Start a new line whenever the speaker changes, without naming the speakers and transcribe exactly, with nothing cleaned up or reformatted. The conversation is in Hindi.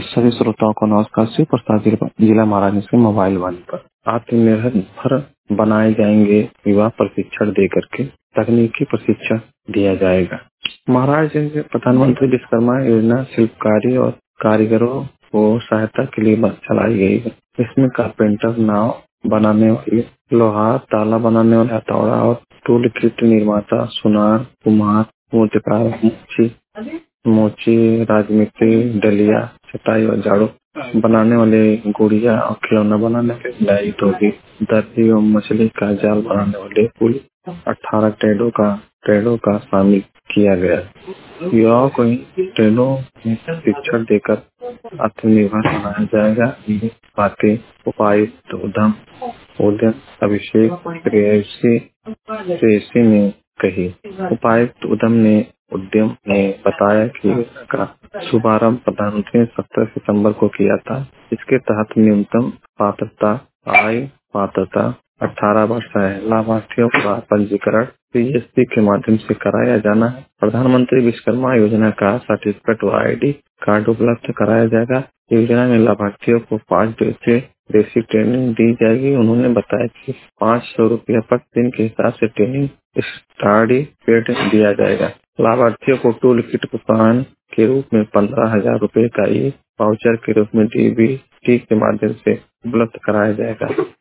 सभी श्रोताओं को नमस्कार। शिव प्रसाद जिला जिला महाराज से मोबाइल वन पर आत्मनिर्भर बनाए जाएंगे। युवा प्रशिक्षण दे करके तकनीकी प्रशिक्षण दिया जाएगा। महाराज प्रधानमंत्री विश्वकर्मा योजना शिल्पकारी और कारीगरों को सहायता के लिए बस चलाई गई है। इसमें कारपेंटर, नाव बनाने वाले, लोहार, ताला बनाने वाले, हथौड़ा और टूल किट निर्माता, सुनार, कुम्हार, मूर्तिकार, मुंशी मोची, राजमिस्त्री, डलिया, चटाई और झाड़ू बनाने वाले, गुड़िया और खिलौना बनाने वाले, डाई, टोपी, दर्जी और मछली का जाल बनाने वाले कुल अठारह ट्रेडों का ट्रेडों का शामिल किया गया। युवाओं को इन ट्रेडों में शिक्षण देकर आत्मनिर्भर बनाया जाएगा। ये बातें उपायुक्त उद्यम उद्यम अभिषेक प्रेयसी प्रेयसी ने कही। उपायुक्त उद्यम ने उद्यम ने बताया कि इसका शुभारंभ प्रधानमंत्री ने सत्रह सितंबर को किया था। इसके तहत न्यूनतम पात्रता आय पात्रता अठारह वर्ष है। लाभार्थियों का पंजीकरण पीएससी के माध्यम से कराया जाना है। प्रधानमंत्री विश्वकर्मा योजना का सर्टिफिकेट व आईडी कार्ड उपलब्ध कराया जाएगा। योजना में लाभार्थियों को पाँच दिवसीय बेसिक ट्रेनिंग दी जाएगी। उन्होंने बताया कि पाँच सौ रुपये प्रति दिन के हिसाब से ट्रेनिंग सर्टिफिकेट दिया जाएगा। लाभार्थियों को टूल किट प्रोत्साहन के रूप में पंद्रह हजार रूपए का ई वाउचर के रूप में डीबीटी के माध्यम से उपलब्ध कराया जाएगा।